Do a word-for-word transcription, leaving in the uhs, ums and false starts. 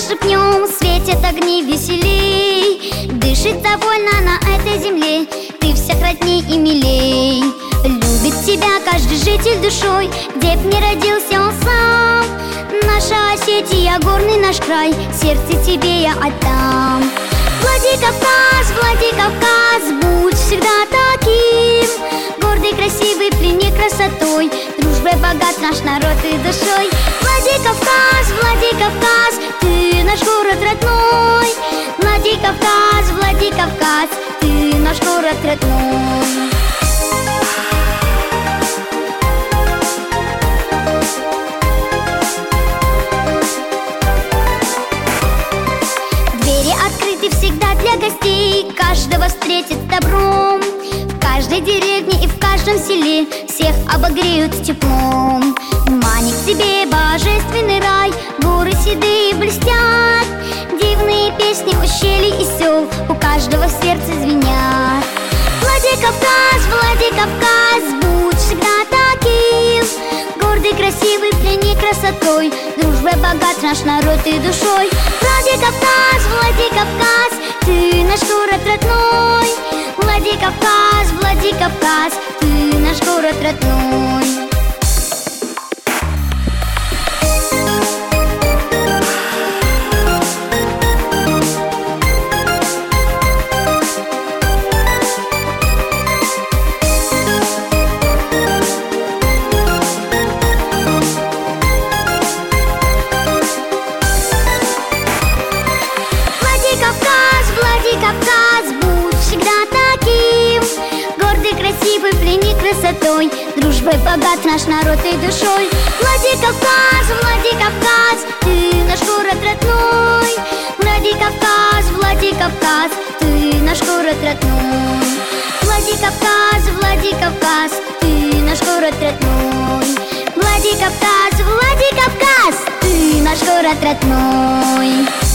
же в нем светят огни веселей. Дышится вольно на этой земле, ты всех родней и милей. Любит тебя каждый житель душой, где б не родился он сам. Наша Осетия, горный наш край, сердце тебе я отдам. Владикавказ, Владикавказ, будь всегда таким. Гордый, красивый, плени красотой, дружбой богат наш народ и душой. Владикавказ, Владикавказ, ты наш город родной. Владикавказ, Владикавказ, ты наш город родной. Двери открыты всегда для гостей, каждого встретит с добром. В каждой деревне и в каждом селе всех обогреют теплом. Манит к себе божественный рай, горы седые блестят. Дивные песни ущелий и сел у каждого в сердце звенят. Владикавказ, Владикавказ, будь всегда таким. Гордый, красивый, плени красотой, дружбой богат наш народ и душой. Владикавказ, Владикавказ, ты наш город родной. Владикавказ, Владикавказ, ты наш город родной. Владикавказ, будь всегда таким. Гордый, красивый, плени красотой, дружбой богат наш народ и душой. Владикавказ, Владикавказ, ты наш город родной. Владикавказ, Владикавказ, ты наш город родной. Владикавказ, Владикавказ, ты наш город родной. Владикавказ, Владикавказ, ты наш город родной.